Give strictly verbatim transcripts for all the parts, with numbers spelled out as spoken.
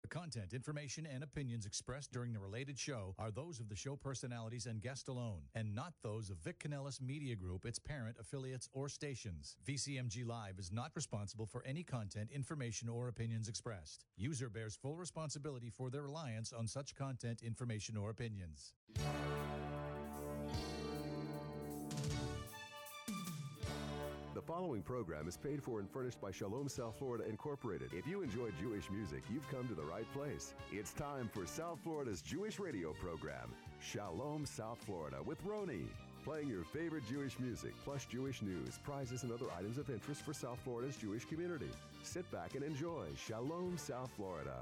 The content, information, and opinions expressed during the related show are those of the show personalities and guest alone, and not those of Vic Canellis Media Group, its parent, affiliates, or stations. V C M G Live is not responsible for any content, information, or opinions expressed. User bears full responsibility for their reliance on such content, information, or opinions. The following program is paid for and furnished by Shalom South Florida Incorporated. If you enjoy Jewish music, you've come to the right place. It's time for South Florida's Jewish radio program, Shalom South Florida with Roni. Playing your favorite Jewish music, plus Jewish news, prizes, and other items of interest for South Florida's Jewish community. Sit back and enjoy Shalom South Florida.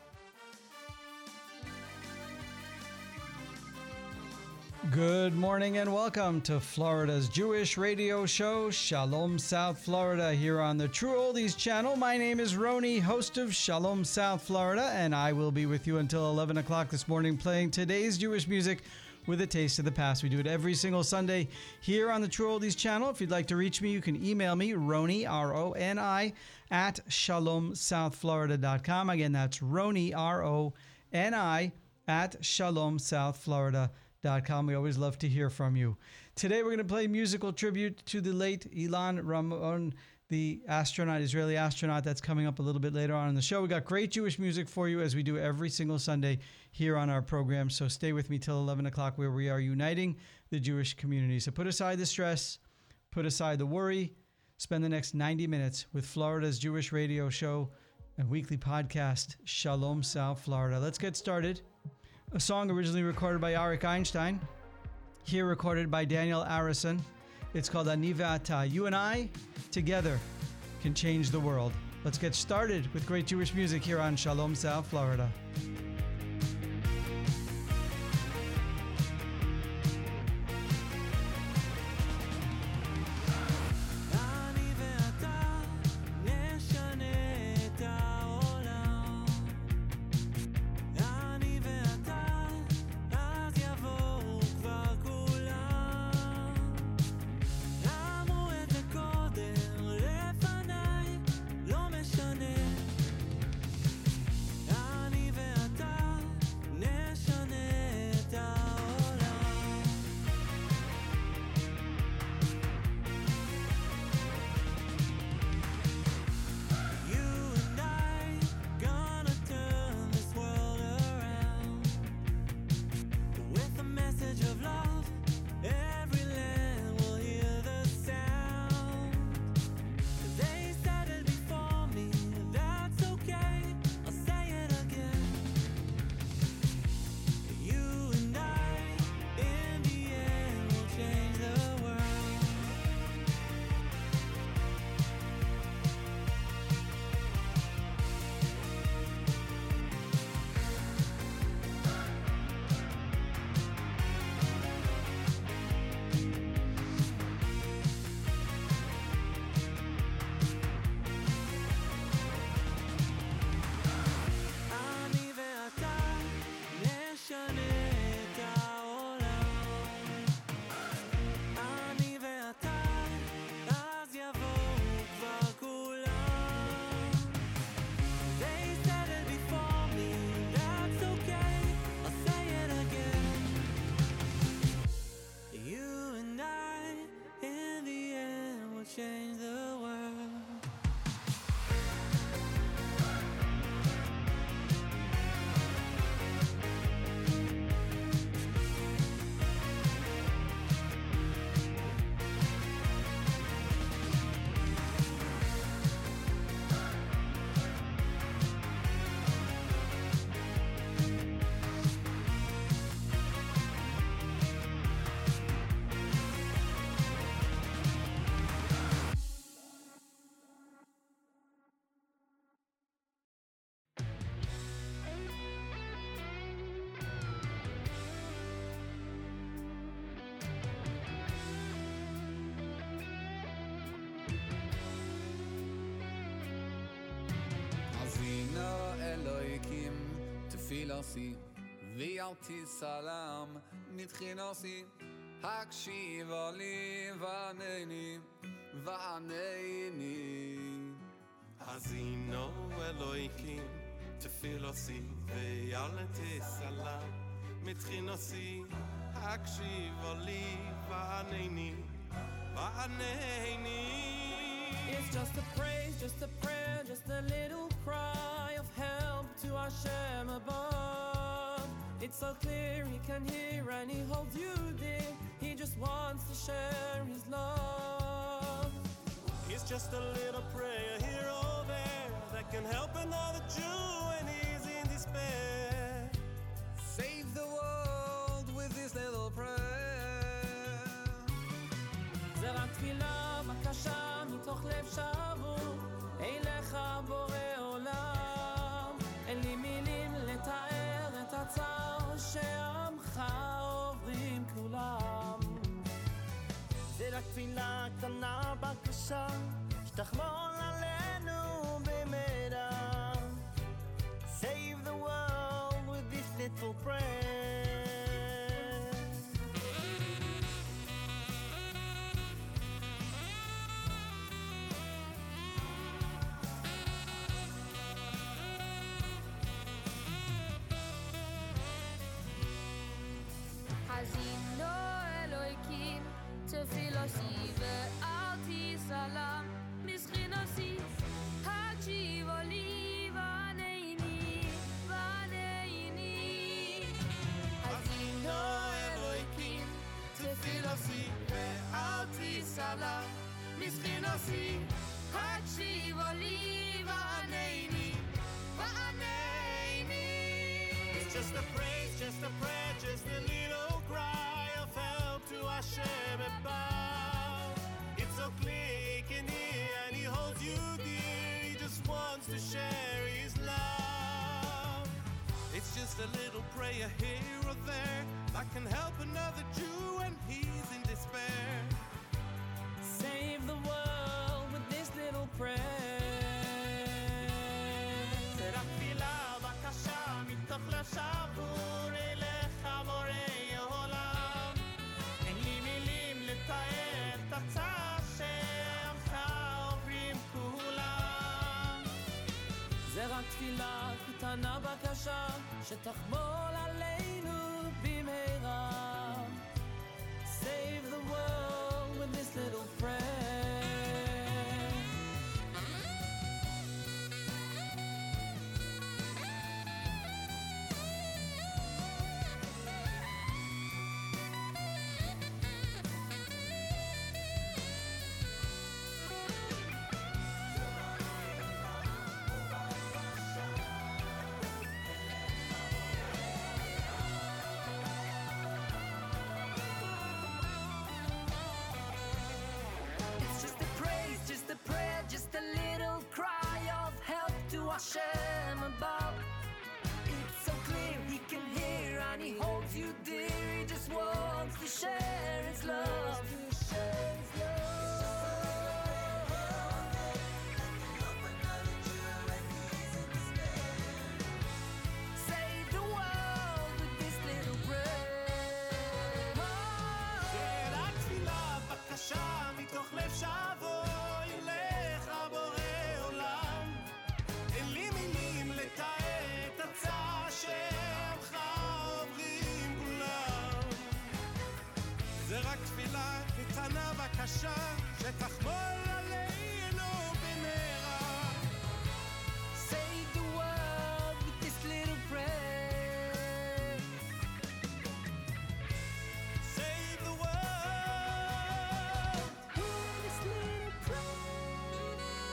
Good morning and welcome to Florida's Jewish radio show, Shalom South Florida, here on the True Oldies channel. My name is Roni, host of Shalom South Florida, and I will be with you until eleven o'clock this morning playing today's Jewish music with a taste of the past. We do it every single Sunday here on the True Oldies channel. If you'd like to reach me, you can email me, Roni, R O N I, at shalom south florida dot com. Again, that's Roni, R O N I, at shalom south florida dot com. Dot com. We always love to hear from you. Today we're going to play musical tribute to the late Ilan Ramon, the astronaut, Israeli astronaut. That's coming up a little bit later on in the show. We got great Jewish music for you as we do every single Sunday here on our program. So stay with me till eleven o'clock where we are uniting the Jewish community. So put aside the stress, put aside the worry, spend the next ninety minutes with Florida's Jewish radio show and weekly podcast, Shalom South Florida. Let's get started. A song originally recorded by Arik Einstein, here recorded by Daniel Arison. It's called Ani Ve'ata. You and I, together, can change the world. Let's get started with great Jewish music here on Shalom South Florida. תפילוסי ויעתי סלם מתחינוסי הקשיב לי וענני וענני Hazino Eloikim Tefillos תפילוסי ויאלה תסלם מתחינוסי הקשיבו לי וענני וענני It's just a praise, just a prayer, just a little cry of help to Hashem above. It's so clear he can hear and he holds you dear. He just wants to share his love. It's just a little prayer here or there that can help another Jew when he's in despair. Save the world with this little prayer. זה רק תפילה בקשה מתוך לב שבור אליך בורא עולם. אין לי מילים לתאר את הצער שעמך עוברים כולם. זה רק תפילה קטנה בקשה שתחמול עלינו במהרה. Save the world with this little prayer. Hazino Eloikim Tefilasi ve'alti salam Mischinosi Hakshivo li v'aneini v'aneini Hazino Eloikim Tefilosי ואלתי סלם מסכינוסי Hakshivo li v'aneini v'aneini It's just a praise, just a prayer, just a little cry of help to Hashem above. It's so clear he can hear and he holds you dear. He just wants to share his love. It's just a little prayer here or there that can help another Jew when he's in despair. Save the world with this little prayer. זה רק תפילה בקשה מתוך לב שבור אליך בורא עולם. אין לי מילים לתאר את הצער שעמך עוברים כולם. זה רק תפילה קטנה בקשה שתחמול עלינו במהרה. Save the world with this little prayer. It's just a praise, just a prayer, just a little cry of help to Hashem above. It's so clear he can hear and he holds you dear. He just wants to share his love. Save the world with this little prayer. זה רק תפילה בקשה מתוך לב שבור אליך בורא עולם. אין לי מילים לתאר את הצער שעמך עוברים כולם. זה רק תפילה קטנה בקשה שתחמול עלינו במהרה. Save the world with this little prayer. Save the world. With this little prayer.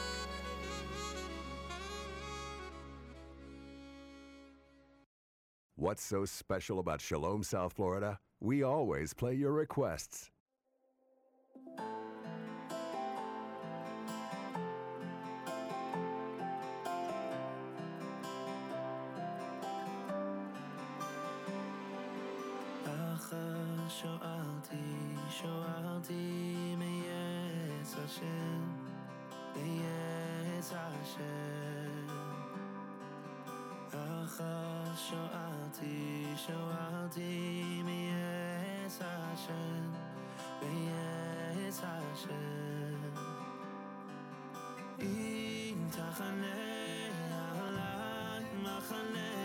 What's so special about Shalom, South Florida? We always play your requests. אחר שואלתי, שואלתי מייעץ השם, מייעץ השם. אחר שואלתי, שואלתי מייעץ השם, מייעץ השם. אם תחנה עליי מחנה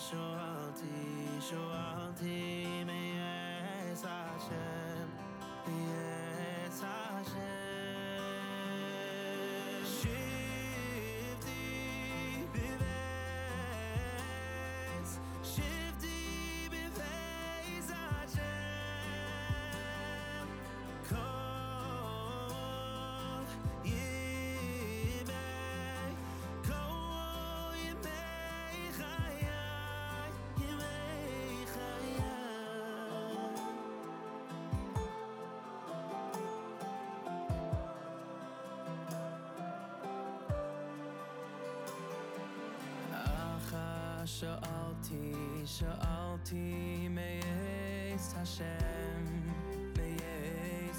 Shoalti, shoalti, meyes Hashem, meyes Hashem. Shivti b'veis, shivti b'veis Hashem. Kol yimei, kol yimei chayai, yimei chayai. Acha sha'alti, sha'alti, meyes Hashem, meyes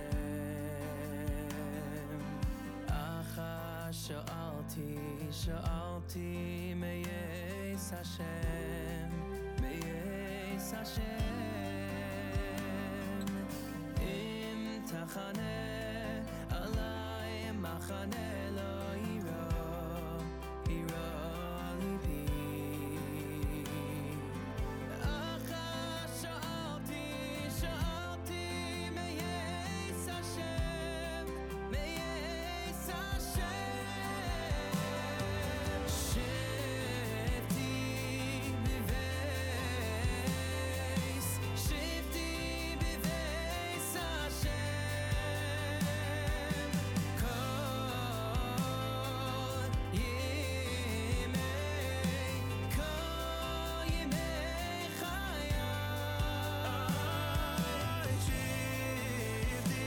Hashem. Acha sha'alti, sha'alti, meyes Hashem, meyes Hashem. Im tachaneh alai machaneh lo yiro, yiro libi. Acha sha'alti, sha'alti, meyes Hashem, meyes Hashem. Shivti b'veis, shivti b'veis Hashem. Kol yimei, kol yimei chayai. Shivti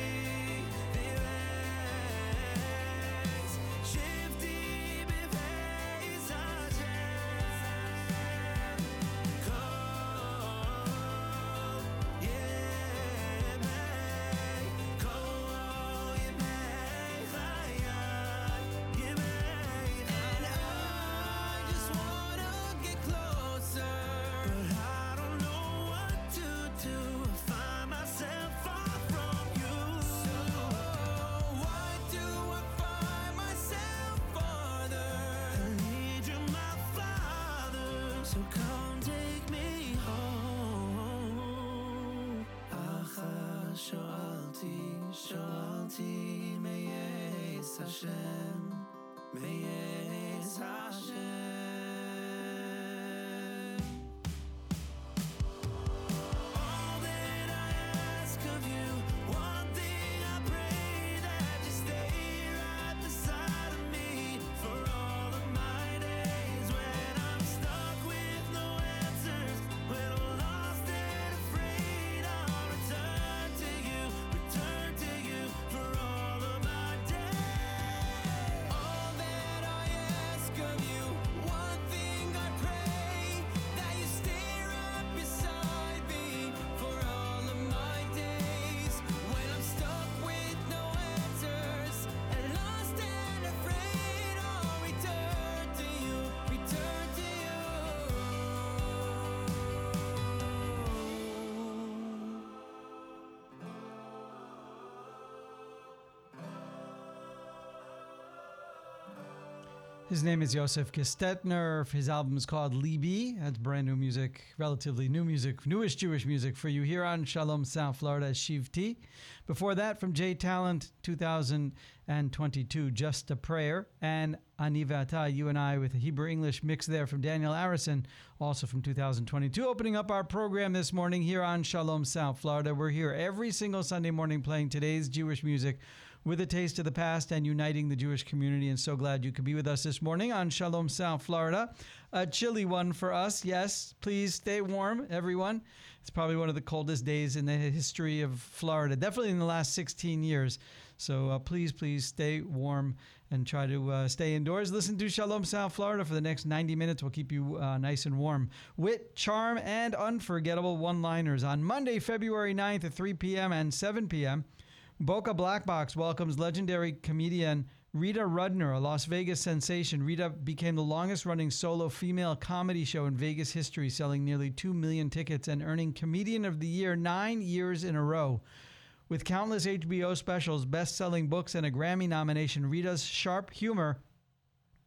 b'veis, shivti b'veis Hashem. Kol yimei, kol yimei chayai, yimei. And I just wanna get closer, but I don't know what to do. I find myself far from you. So why do I find myself farther? I need you, my Father. So come take me home. Acha shoalti, shoalti, meyes Hashem, meyes Hashem. All that I ask of you, one thing I pray, that you stay right beside of me for all of my days. When I'm stuck with no answers, when I'm lost and afraid, I'll return to you, return to you for all of my days. All that I ask of you, one thing I pray, that you stay right beside me for all of my days. When I'm stuck with no answers and lost and afraid, I'll return to you, return to you. His name is Yosef Gestetner. His album is called Libi. That's brand new music, relatively new music, newish Jewish music for you here on Shalom South Florida, Shivti. Before that, from J Talent, two thousand twenty-two, Just a Prayer. And Ani V'Ata, You and I, with a Hebrew-English mix there from Daniel Arison, also from two thousand twenty-two. Opening up our program this morning here on Shalom South Florida. We're here every single Sunday morning playing today's Jewish music with a taste of the past and uniting the Jewish community. And so glad you could be with us this morning on Shalom South Florida. A chilly one for us. Yes, please stay warm, everyone. It's probably one of the coldest days in the history of Florida, definitely in the last sixteen years. So uh, please, please stay warm and try to uh, stay indoors. Listen to Shalom South Florida for the next ninety minutes. We'll keep you uh, nice and warm. Wit, charm, and unforgettable one-liners. On Monday, February ninth at three p.m. and seven p.m., Boca Black Box welcomes legendary comedian Rita Rudner, a Las Vegas sensation. Rita became the longest-running solo female comedy show in Vegas history, selling nearly two million tickets and earning Comedian of the Year nine years in a row. With countless H B O specials, best-selling books, and a Grammy nomination, Rita's sharp humor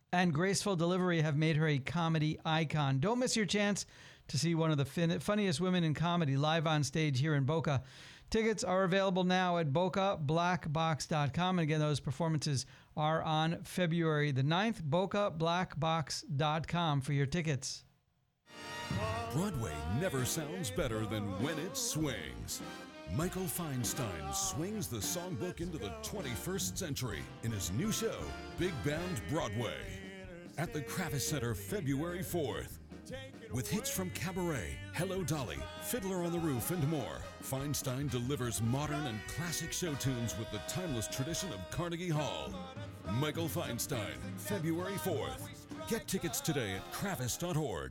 and graceful delivery have made her a comedy icon. Don't miss your chance to see one of the fin- funniest women in comedy live on stage here in Boca. Tickets are available now at boca black box dot com. And again, those performances are on February the ninth. boca black box dot com for your tickets. Broadway never sounds better than when it swings. Michael Feinstein swings the songbook into the twenty-first century in his new show, Big Band Broadway, at the Kravis Center February fourth. With hits from Cabaret, Hello Dolly, Fiddler on the Roof, and more, Feinstein delivers modern and classic show tunes with the timeless tradition of Carnegie Hall. Michael Feinstein, February fourth. Get tickets today at kravis dot org.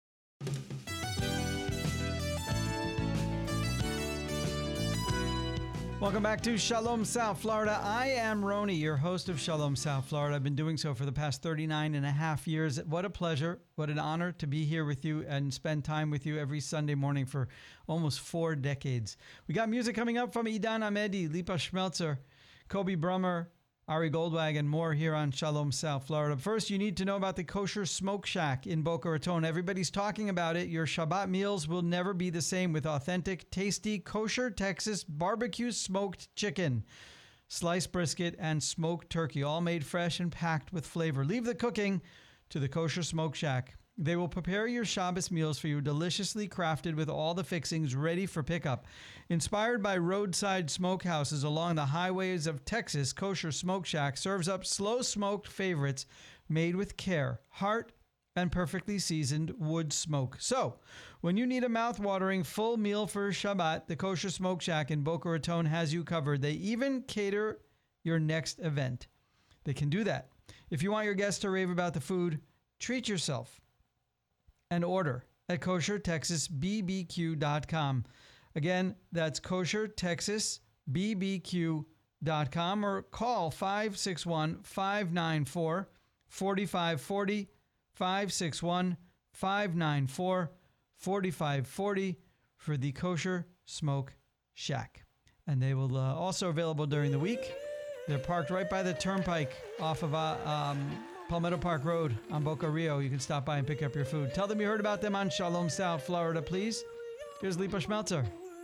Welcome back to Shalom South Florida. I am Roni, your host of Shalom South Florida. I've been doing so for the past thirty-nine and a half years. What a pleasure, what an honor to be here with you and spend time with you every Sunday morning for almost four decades. We got music coming up from Idan Amedi, Lipa Schmelzer, Kobe Brummer, Ari Goldwag, and more here on Shalom South Florida. First, you need to know about the Kosher Smoke Shack in Boca Raton. Everybody's talking about it. Your Shabbat meals will never be the same with authentic, tasty, kosher Texas barbecue smoked chicken, sliced brisket, and smoked turkey, all made fresh and packed with flavor. Leave the cooking to the Kosher Smoke Shack. They will prepare your Shabbos meals for you, deliciously crafted with all the fixings ready for pickup. Inspired by roadside smokehouses along the highways of Texas, Kosher Smoke Shack serves up slow-smoked favorites made with care, heart, and perfectly seasoned wood smoke. So, when you need a mouth-watering full meal for Shabbat, the Kosher Smoke Shack in Boca Raton has you covered. They even cater your next event. They can do that. If you want your guests to rave about the food, treat yourself and order at kosher texas b b q dot com. Again, that's kosher texas b b q dot com or call five six one, five nine four, four five four zero, five six one, five nine four, four five four zero for the Kosher Smoke Shack. And they will uh, also available during the week. They're parked right by the turnpike off of uh, um, Palmetto Park Road on Boca Rio. You can stop by and pick up your food. Tell them you heard about them on Shalom South Florida, please. Here's Lipa Schmelzer.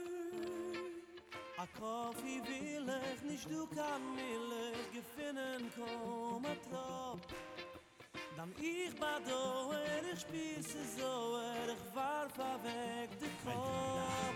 A coffee will ich nicht du kann mir gefinnen komm a trop. Dan ich bado er ich spieße so er ich war weg de Kopf.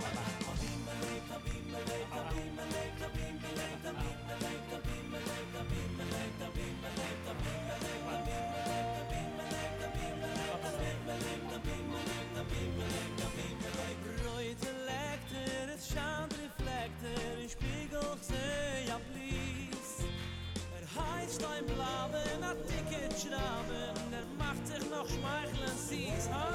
Reute lekter, es schand reflekter, in Spiegel seh ja please. Er heißt ein Blaben, a Ticket schrauben, er macht sich noch schmeicheln, sie's, ha?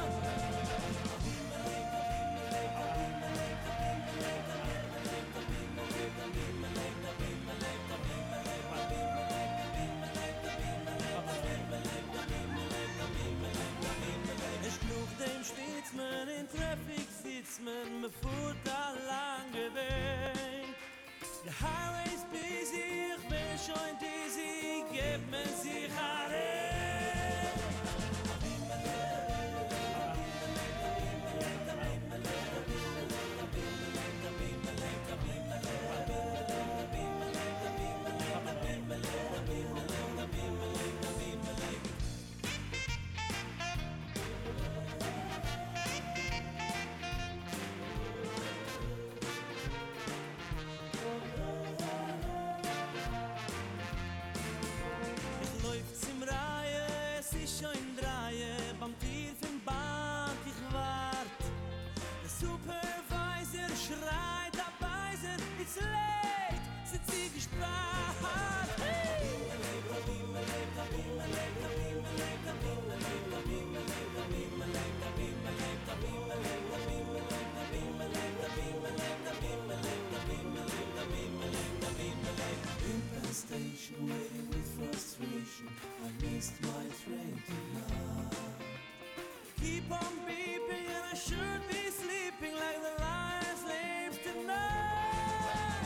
Dem steht's man in Traffic sitzt man, me fuhrt da lang gewähnt. The highway's busy, ich bin schon dizzy, gib mir sich alle. Station waiting with frustration. I missed my train tonight. Keep on beeping and I should be sleeping like the lion sleeps tonight.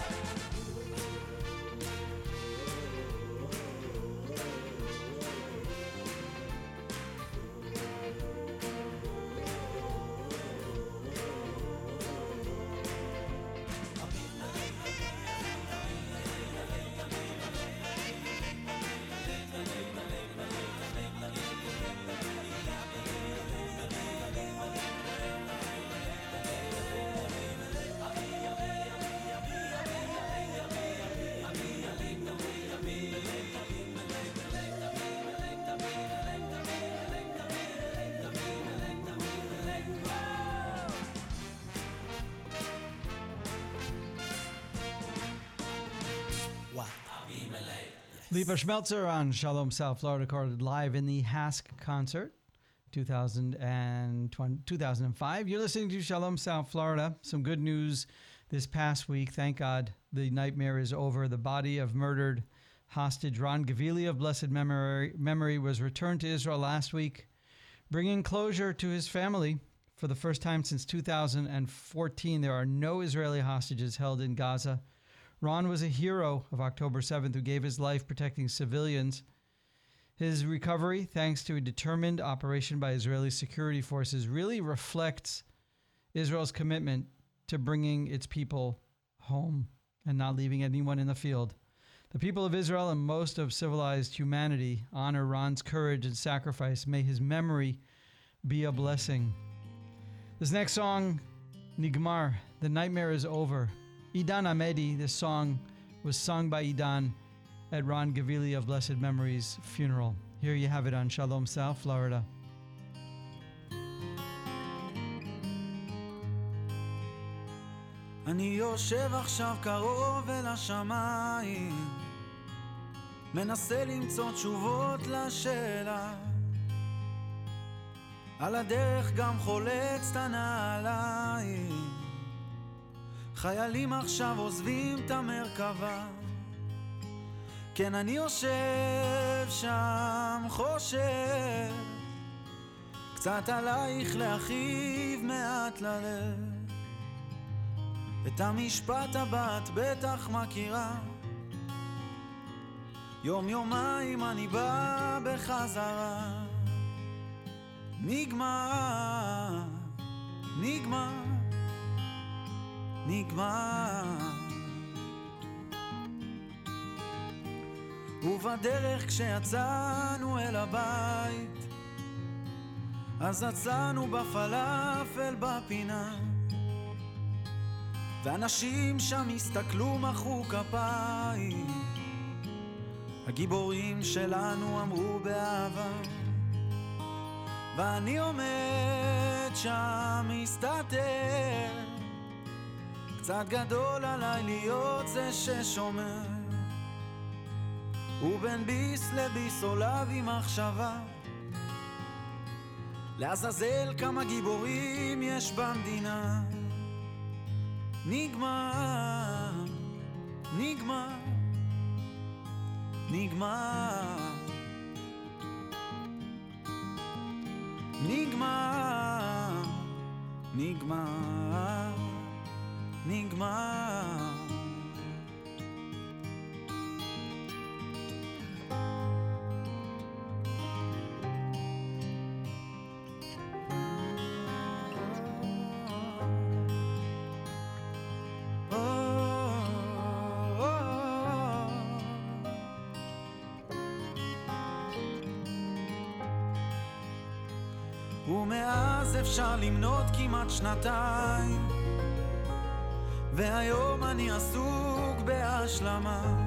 Lipa Schmelzer on Shalom South Florida, recorded live in the Hask concert, two thousand twenty, two thousand five. You're listening to Shalom South Florida. Some good news this past week. Thank God the nightmare is over. The body of murdered hostage Ron Gavili of blessed memory, memory was returned to Israel last week, bringing closure to his family. For the first time since two thousand fourteen, there are no Israeli hostages held in Gaza. Ron was a hero of October seventh who gave his life protecting civilians. His recovery, thanks to a determined operation by Israeli security forces, really reflects Israel's commitment to bringing its people home and not leaving anyone in the field. The people of Israel and most of civilized humanity honor Ron's courage and sacrifice. May his memory be a blessing. This next song, Nigmar, The Nightmare is Over. Idan Amedi, this song was sung by Idan at Ron Gavili of Blessed Memory's funeral. Here you have it on Shalom South Florida. אני יושב עכשיו קרוב אל השמיים, מנסה למצוא תשובות לשאלה, על הדרך גם חולץ את הנעליים, חיילים עכשיו עוזבים את המרכבה, כן אני יושב שם חושב, קצת עלייך להכאיב מעט ללב, את המשפט הבא את בטח מכירה, יום יומיים אני בא בחזרה, נגמר, נגמר, נגמר, ובדרך כשיצאנו אל הבית, אז יצאנו בפלאפל בפינה, ואנשים שם הסתכלו מחאו כפיים, הגיבורים שלנו אמרו באהבה, ואני עומד שם מסתתר, קצת גדול עליי להיות זה ששומר, ובין ביס לביס עולה בי מחשבה, לעזאזל כמה גיבורים יש במדינה, נגמר, נגמר, נגמר, נגמר, נגמר, נגמר. ומאז אפשר למנות כמעט שנתיים, והיום אני עסוק בהשלמה,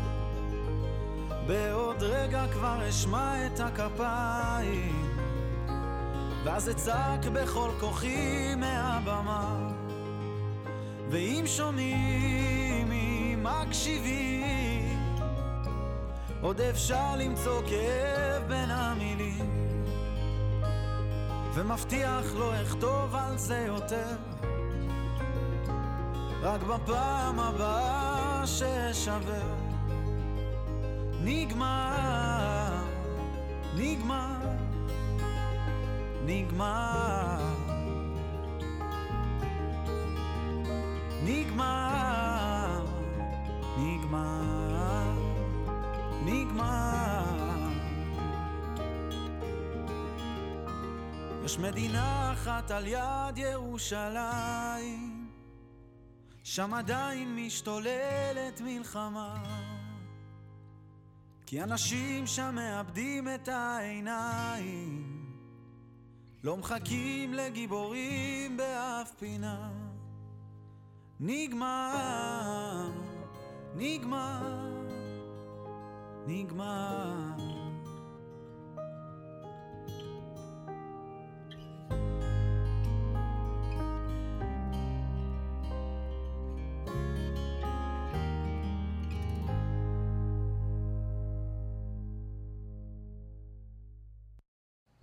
בעוד רגע כבר אשמע את הכפיים, ואז אצעק בכל כוחי מהבמה, ואם שומעים אם מקשיבים, עוד אפשר למצוא כאב בין המילים, ומבטיח לא אכתוב על זה יותר, רק בפעם הבאה ששווה, נגמר, נגמר, נגמר, נגמר, נגמר, נגמר. יש מדינה אחת על יד ירושלים, שם עדיין משתוללת מלחמה, כי אנשים שם מאבדים את העיניים, לא מחכים לגיבורים באף פינה, נגמר, נגמר, נגמר.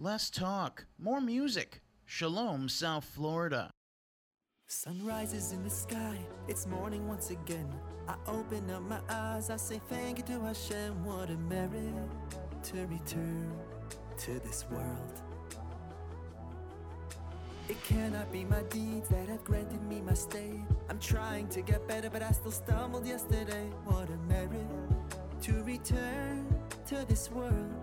less talk, more music. Shalom, South Florida. Sun rises in the sky, it's morning once again. I open up my eyes, I say thank you to Hashem. What a merit to return to this world. It cannot be my deeds that have granted me my stay. I'm trying to get better, but I still stumbled yesterday. What a merit to return to this world.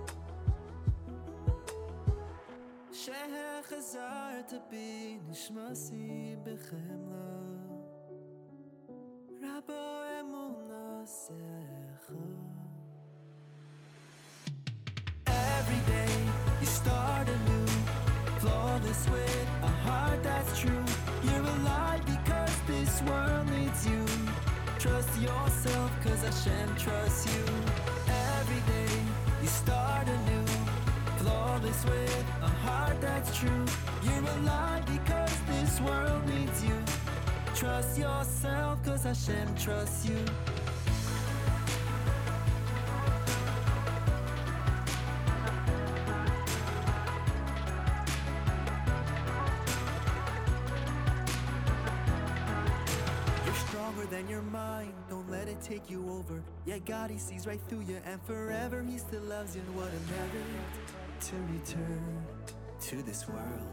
Sheher chazarta bi nishmasi bechemla Rabbo emuna secha. Every day you start anew, flawless with a heart that's true. You're alive because this world needs you. Trust yourself cause Hashem trusts you. Every day you start anew, flawless with a heart that's true. You're alive because this world needs you. Trust yourself cause Hashem trusts you. You're stronger than your mind, don't let it take you over. Yeah, God, He sees right through you, and forever He still loves you. What a merit to return to this world.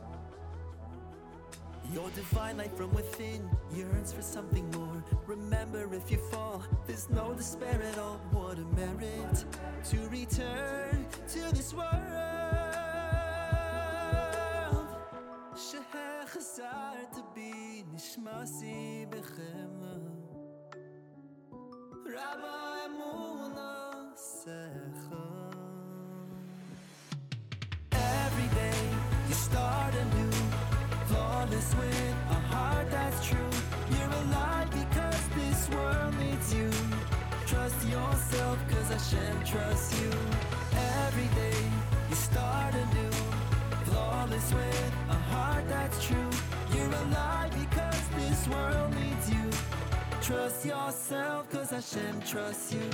Your divine light from within yearns for something more. Remember, if you fall, there's no despair at all. What a merit to return to this world. Sheher chazarta bi nishmasi bechemla Rabbo emuna secha. Every day you start anew, flawless with a heart that's true. You're alive because this world needs you. Trust yourself cause Hashem trusts you. Every day you start anew, flawless with a heart that's true. You're alive because this world needs you. Trust yourself cause Hashem trusts you.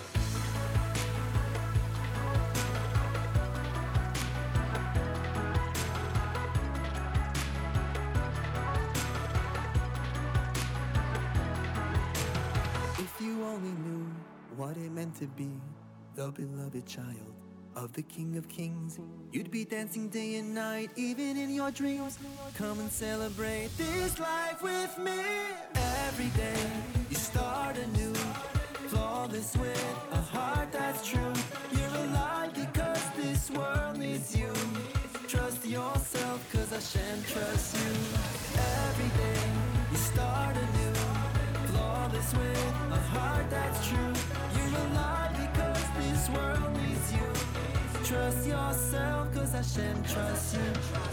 If you only knew what it meant to be the beloved child of the King of Kings, you'd be dancing day and night, even in your dreams. Come and celebrate this life with me. Every day you start anew, flawless with a heart that's true. You're alive because this world needs you. Trust yourself cause Hashem trusts you. Every day you start anew, flawless with a heart that's true. You're alive because this world needs you. Trust yourself cause Hashem trusts you.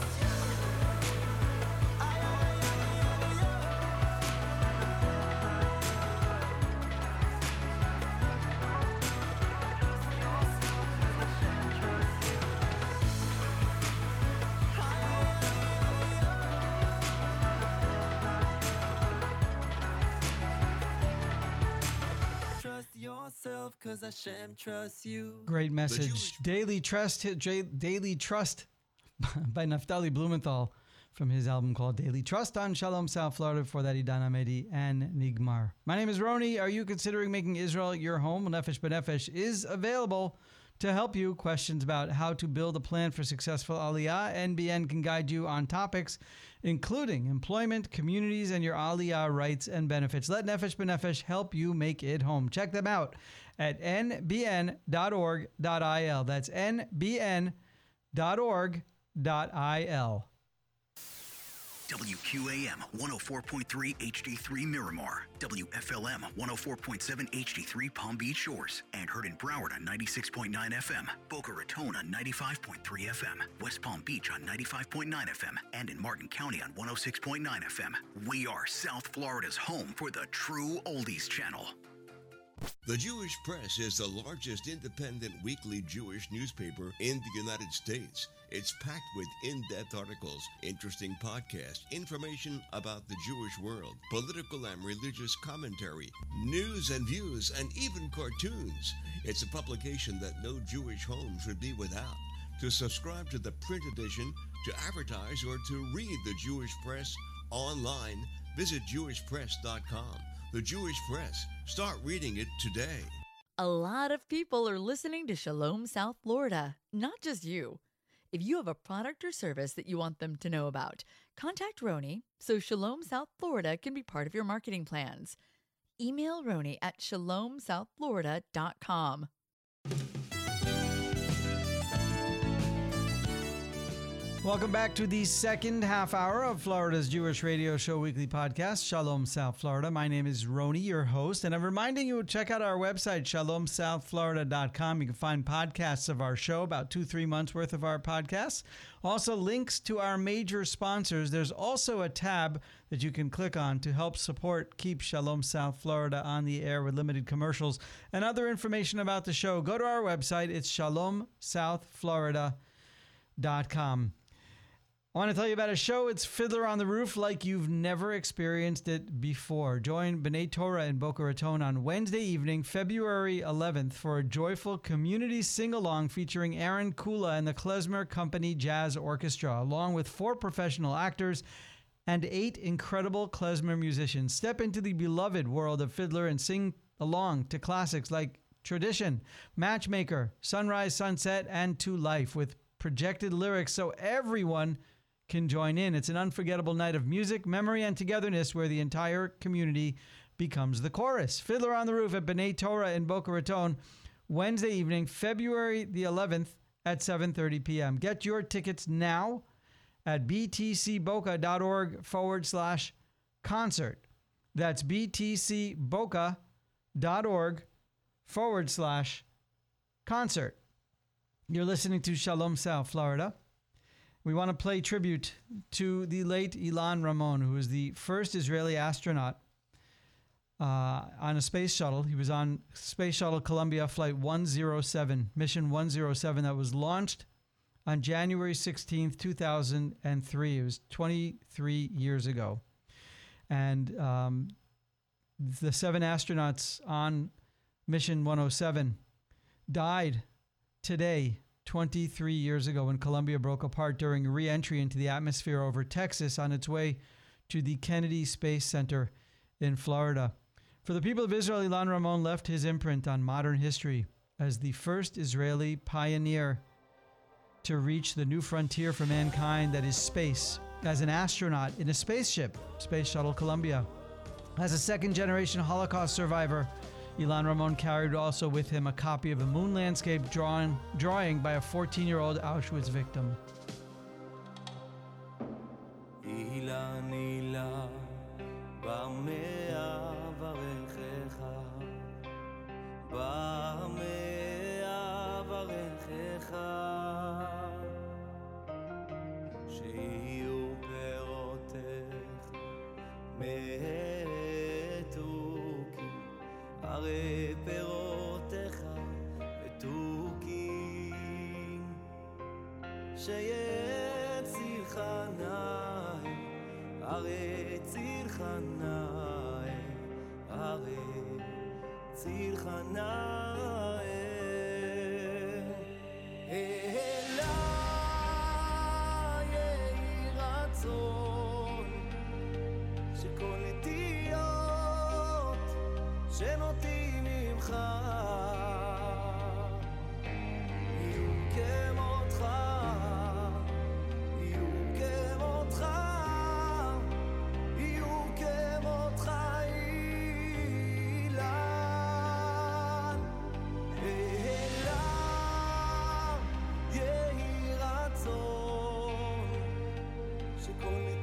Cause Hashem trusts you. Great message. Daily Trust, Daily Trust by Naftali Blumenthal from his album called Daily Trust on Shalom South Florida. For that, Idan Amedi and Nigmar. My name is Roni. Are you considering making Israel your home? Nefesh B'Nefesh is available to help you. Questions about how to build a plan for successful Aliyah. N B N can guide you on topics including employment, communities, and your Aliyah rights and benefits. Let Nefesh B'Nefesh help you make it home. Check them out at n b n dot org dot i l. That's n b n dot org dot i l. W Q A M one oh four point three H D three Miramar, W F L M one oh four point seven H D three Palm Beach Shores, and heard in Broward on ninety-six point nine F M, Boca Raton on ninety-five point three F M, West Palm Beach on ninety-five point nine F M, and in Martin County on one oh six point nine F M. We are South Florida's home for the true oldies channel. The Jewish Press is the largest independent weekly Jewish newspaper in the United States. It's packed with in-depth articles, interesting podcasts, information about the Jewish world, political and religious commentary, news and views, and even cartoons. It's a publication that no Jewish home should be without. to subscribe to the print edition, to advertise, or to read the Jewish Press online, visit jewish press dot com. The Jewish Press. Start reading it today. A lot of people are listening to Shalom South Florida, not just you. If you have a product or service that you want them to know about, contact Roni so Shalom South Florida can be part of your marketing plans. Email Roni at shalom south florida dot com. Welcome back to the second half hour of Florida's Jewish Radio Show weekly podcast, Shalom South Florida. My name is Roni, your host, and I'm reminding you to check out our website, shalom south florida dot com. You can find podcasts of our show, about two, three months worth of our podcasts. Also, links to our major sponsors. There's also a tab that you can click on to help support keep Shalom South Florida on the air with limited commercials and other information about the show. Go to our website. It's shalom south florida dot com. I want to tell you about a show. It's Fiddler on the Roof like you've never experienced it before. Join B'nai Torah in Boca Raton on Wednesday evening, February eleventh, for a joyful community sing-along featuring Aaron Kula and the Klezmer Company Jazz Orchestra, along with four professional actors and eight incredible klezmer musicians. Step into the beloved world of Fiddler and sing along to classics like Tradition, Matchmaker, Sunrise, Sunset, and To Life with projected lyrics so everyone can join in. It's an unforgettable night of music, memory, and togetherness where the entire community becomes the chorus. Fiddler on the Roof at B'nai Torah in Boca Raton, Wednesday evening, February the eleventh at seven thirty p.m. Get your tickets now at btcboca.org forward slash concert. That's btcboca.org forward slash concert. You're listening to Shalom South Florida. We want to play tribute to the late Ilan Ramon, who was the first Israeli astronaut uh, on a space shuttle. He was on Space Shuttle Columbia Flight one oh seven, Mission one oh seven, that was launched on January sixteenth, two thousand three. It was twenty-three years ago. And um, the seven astronauts on Mission one oh seven died today, twenty-three years ago, when Columbia broke apart during re-entry into the atmosphere over Texas on its way to the Kennedy Space Center in Florida. For the people of Israel, Ilan Ramon left his imprint on modern history as the first Israeli pioneer to reach the new frontier for mankind, that is space, as an astronaut in a spaceship, Space Shuttle Columbia. As a second-generation Holocaust survivor, Ilan Ramon carried also with him a copy of a moon landscape drawn, drawing by a fourteen-year-old Auschwitz victim. Ilan, Ilan, במאה ברכך, במאה ברכך, שיהיו פירותיך מתוקים, הרי פירותיך מתוקים, שיצילך נעים, הרי צילך נעים, הרי צילך נעים. אליי יהי רצון שכל נטיות שנוטים ממך יהיו כמותך, יהיו כמותך, יהיו כמותך אילן. אליו יהי רצון שכל